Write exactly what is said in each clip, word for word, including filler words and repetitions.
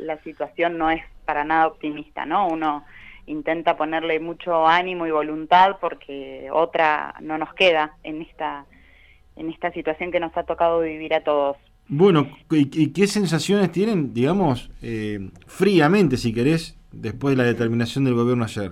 la situación no es para nada optimista, ¿no? Uno intenta ponerle mucho ánimo y voluntad porque otra no nos queda en esta, en esta situación que nos ha tocado vivir a todos. Bueno, ¿y, y qué sensaciones tienen, digamos, eh, fríamente, si querés, después de la Uh-huh. determinación del gobierno ayer?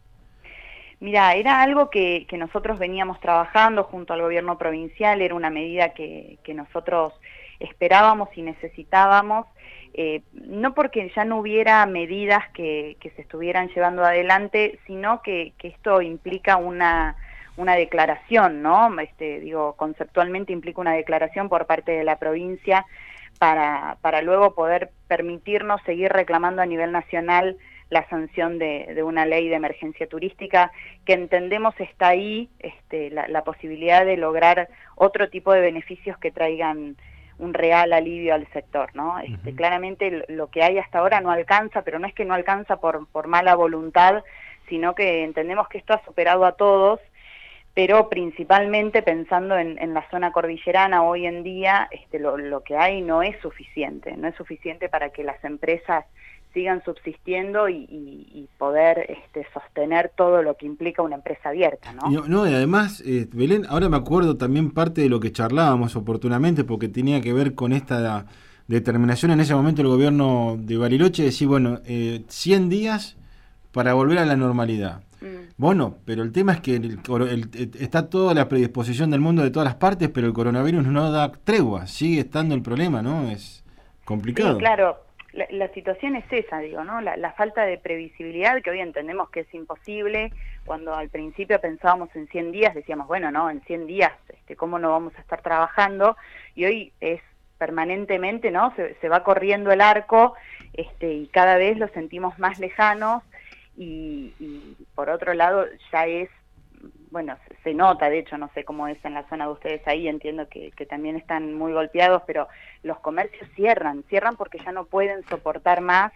Mira, era algo que, que nosotros veníamos trabajando junto al gobierno provincial, era una medida que, que nosotros esperábamos y necesitábamos, eh, no porque ya no hubiera medidas que, que se estuvieran llevando adelante, sino que, que esto implica una, una declaración, ¿no? Este, digo, conceptualmente implica una declaración por parte de la provincia para, para luego poder permitirnos seguir reclamando a nivel nacional la sanción de, de una ley de emergencia turística que entendemos está ahí, este, la, la posibilidad de lograr otro tipo de beneficios que traigan un real alivio al sector, ¿no? Este, Uh-huh. Claramente lo que hay hasta ahora no alcanza, pero no es que no alcanza por, por mala voluntad, sino que entendemos que esto ha superado a todos, pero principalmente pensando en, en la zona cordillerana hoy en día, este, lo, lo que hay no es suficiente, no es suficiente para que las empresas sigan subsistiendo y, y, y poder este, sostener todo lo que implica una empresa abierta, ¿no? No, no, y además, eh, Belén, ahora me acuerdo también parte de lo que charlábamos oportunamente, porque tenía que ver con esta determinación en ese momento del gobierno de Bariloche, de decir, bueno, eh, cien días para volver a la normalidad. Mm. Bueno, pero el tema es que el, el, el, está toda la predisposición del mundo de todas las partes, pero el coronavirus no da tregua, sigue estando el problema, ¿no? Es Sí, complicado. claro. La, la situación es esa, digo, ¿no? La, la falta de previsibilidad, que hoy entendemos que es imposible. Cuando al principio pensábamos en cien días, decíamos, bueno, no, en cien días, este, ¿cómo no vamos a estar trabajando? Y hoy es permanentemente, ¿no? Se, se va corriendo el arco, este, y cada vez lo sentimos más lejanos, y, y por otro lado ya es, bueno, se, se nota, de hecho, no sé cómo es en la zona de ustedes ahí, entiendo que, que también están muy golpeados, pero los comercios cierran, cierran porque ya no pueden soportar más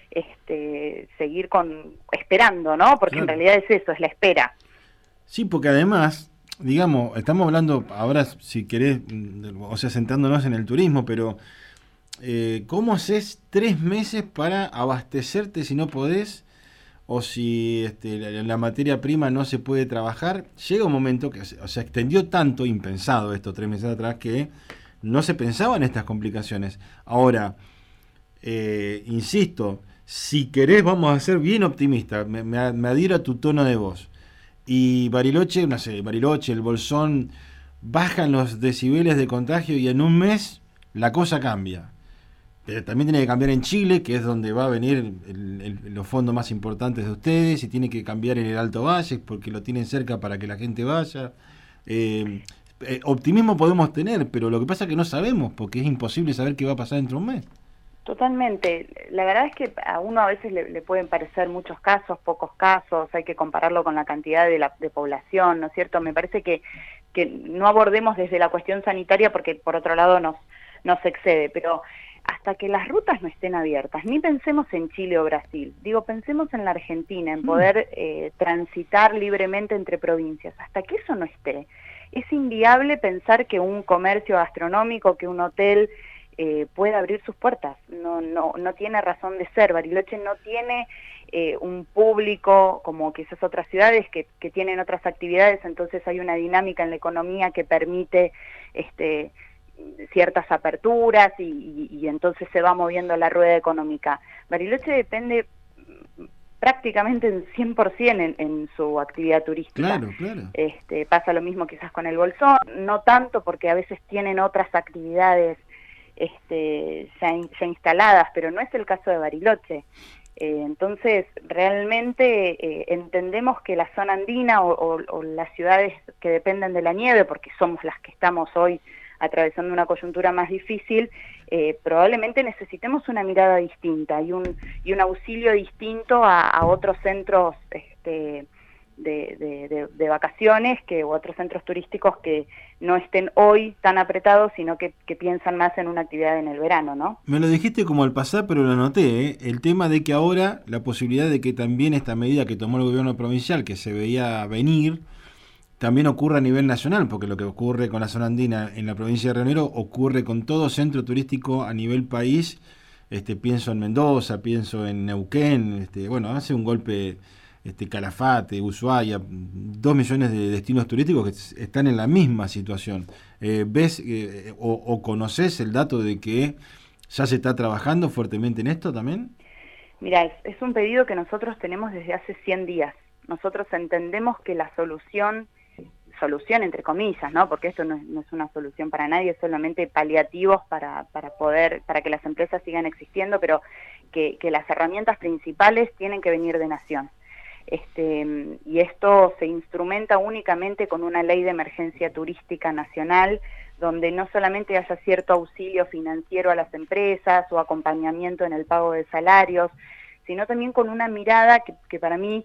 este, seguir con esperando, ¿no? Porque en Claro. realidad es eso, es la espera. Sí, porque además, digamos, estamos hablando ahora, si querés, o sea, centrándonos en el turismo, pero eh, ¿cómo haces tres meses para abastecerte si no podés? O si este, la, la materia prima no se puede trabajar, llega un momento que o sea, extendió tanto, impensado esto tres meses atrás, que no se pensaba en estas complicaciones. Ahora, eh, insisto, si querés vamos a ser bien optimistas, me, me, me adhiero a tu tono de voz. Y Bariloche, no sé, Bariloche, el Bolsón, bajan los decibeles de contagio y en un mes la cosa cambia. Pero también tiene que cambiar en Chile, que es donde va a venir el, el, los fondos más importantes de ustedes, y tiene que cambiar en el Alto Valle, porque lo tienen cerca para que la gente vaya. Eh, eh, optimismo podemos tener, pero lo que pasa es que no sabemos, porque es imposible saber qué va a pasar dentro de un mes. Totalmente. La verdad es que a uno a veces le, le pueden parecer muchos casos, pocos casos, hay que compararlo con la cantidad de, la, de población, ¿no es cierto? Me parece que, que no abordemos desde la cuestión sanitaria porque por otro lado nos, nos excede, pero hasta que las rutas no estén abiertas, ni pensemos en Chile o Brasil, digo, pensemos en la Argentina, en poder eh, transitar libremente entre provincias, hasta que eso no esté. Es inviable pensar que un comercio gastronómico, que un hotel eh, pueda abrir sus puertas, no, no, no tiene razón de ser. Bariloche no tiene eh, un público como quizás otras ciudades que, que tienen otras actividades, entonces hay una dinámica en la economía que permite este ciertas aperturas y, y, y entonces se va moviendo la rueda económica. Bariloche depende prácticamente en cien por ciento en, en su actividad turística. Claro, claro. Este, pasa lo mismo quizás con el Bolsón, no tanto porque a veces tienen otras actividades este, ya, in, ya instaladas, pero no es el caso de Bariloche. Eh, entonces, realmente eh, entendemos que la zona andina o, o, o las ciudades que dependen de la nieve, porque somos las que estamos hoy atravesando una coyuntura más difícil, eh, probablemente necesitemos una mirada distinta y un, y un auxilio distinto a, a otros centros este, de, de, de, de vacaciones que, u otros centros turísticos que no estén hoy tan apretados, sino que, que piensan más en una actividad en el verano, ¿no? Me lo dijiste como al pasar, pero lo noté, ¿eh? El tema de que ahora la posibilidad de que también esta medida que tomó el gobierno provincial, que se veía venir, también ocurre a nivel nacional, porque lo que ocurre con la zona andina en la provincia de Río Negro ocurre con todo centro turístico a nivel país, este, pienso en Mendoza, pienso en Neuquén, este, bueno, hace un golpe este, Calafate, Ushuaia, dos millones de destinos turísticos que están en la misma situación. Eh, ¿Ves eh, o, o conoces el dato de que ya se está trabajando fuertemente en esto también? Mira, es, es un pedido que nosotros tenemos desde hace cien días. Nosotros entendemos que la solución, solución entre comillas, ¿no? Porque esto no es, no es una solución para nadie, es solamente paliativos para, para poder, para que las empresas sigan existiendo, pero que, que las herramientas principales tienen que venir de nación. Este, y esto se instrumenta únicamente con una ley de emergencia turística nacional, donde no solamente haya cierto auxilio financiero a las empresas o acompañamiento en el pago de salarios, sino también con una mirada que, que para mí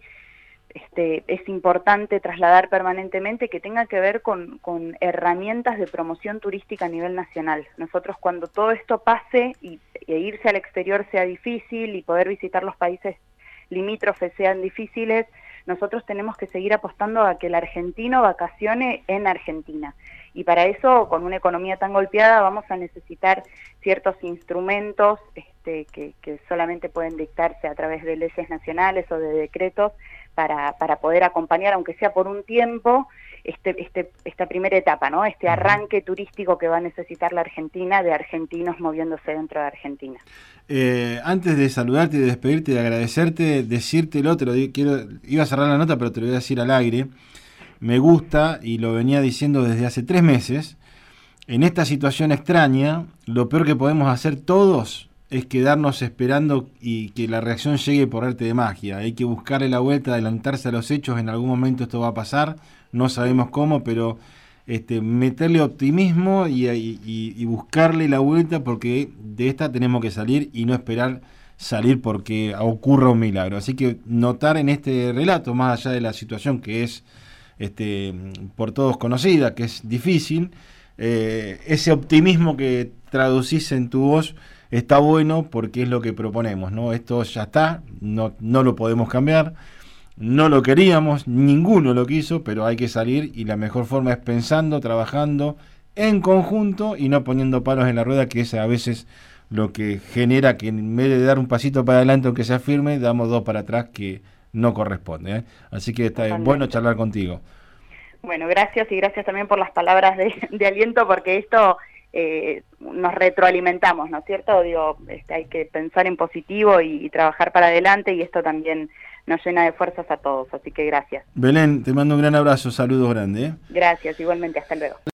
este, es importante trasladar permanentemente, que tenga que ver con, con herramientas de promoción turística a nivel nacional. Nosotros, cuando todo esto pase y, e irse al exterior sea difícil y poder visitar los países limítrofes sean difíciles, nosotros tenemos que seguir apostando a que el argentino vacacione en Argentina. Y para eso, con una economía tan golpeada, vamos a necesitar ciertos instrumentos este, que, que solamente pueden dictarse a través de leyes nacionales o de decretos para, para poder acompañar, aunque sea por un tiempo, este, este, esta primera etapa, ¿no? Este arranque turístico que va a necesitar la Argentina, de argentinos moviéndose dentro de Argentina. Eh, antes de saludarte y de despedirte, de agradecerte, decírtelo, te lo di, quiero, iba a cerrar la nota, pero te lo voy a decir al aire. Me gusta, y lo venía diciendo desde hace tres meses, en esta situación extraña, lo peor que podemos hacer todos es quedarnos esperando y que la reacción llegue por arte de magia. Hay que buscarle la vuelta, adelantarse a los hechos, en algún momento esto va a pasar, no sabemos cómo, pero este, meterle optimismo y, y, y buscarle la vuelta, porque de esta tenemos que salir y no esperar salir porque ocurra un milagro. Así que notar en este relato, más allá de la situación que es este, por todos conocida, que es difícil, eh, ese optimismo que traducís en tu voz está bueno, porque es lo que proponemos, ¿no? Esto ya está, no, no lo podemos cambiar, no lo queríamos, ninguno lo quiso, pero hay que salir, y la mejor forma es pensando, trabajando en conjunto y no poniendo palos en la rueda, que es a veces lo que genera que en vez de dar un pasito para adelante aunque sea firme, damos dos para atrás, que no corresponde, ¿eh? Así que está Totalmente. Bueno charlar contigo. Bueno, gracias, y gracias también por las palabras de, de aliento, porque esto eh, nos retroalimentamos, ¿no es cierto? Digo, este, hay que pensar en positivo y, y trabajar para adelante, y esto también nos llena de fuerzas a todos, así que gracias. Belén, te mando un gran abrazo, saludos grandes, ¿eh? Gracias, igualmente, hasta luego.